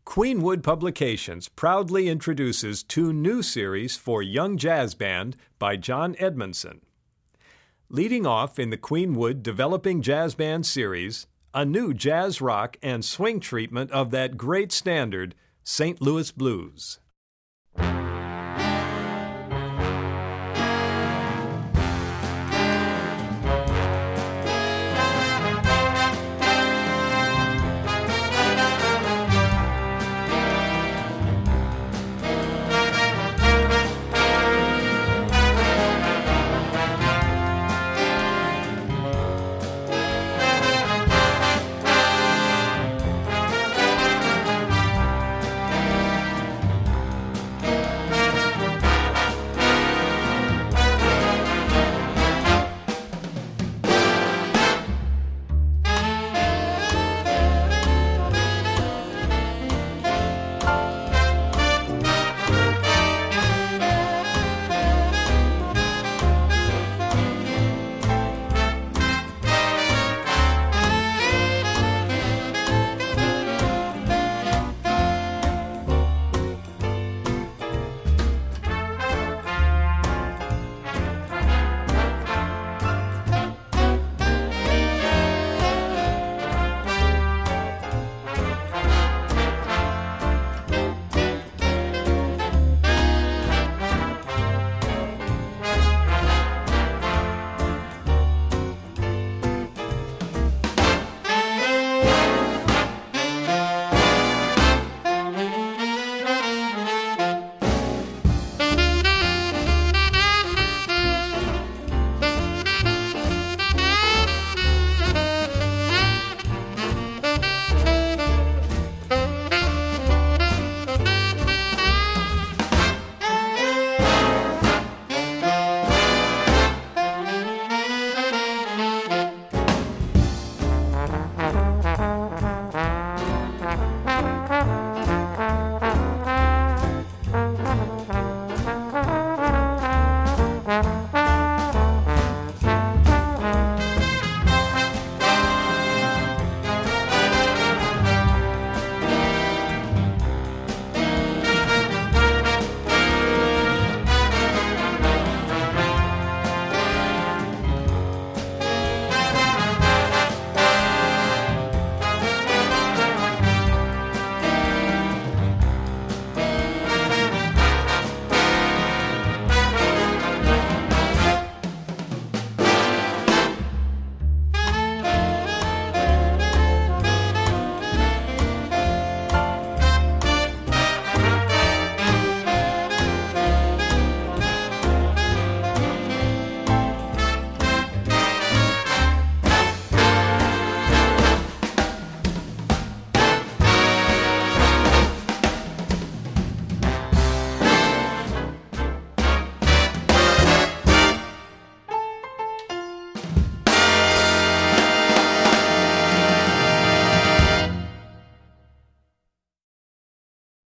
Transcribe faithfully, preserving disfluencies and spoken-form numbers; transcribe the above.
Queenwood Publications proudly introduces two new series for young jazz band by John Edmondson. Leading off in the Queenwood Developing Jazz Band series, a new jazz rock and swing treatment of that great standard, Saint Louis Blues.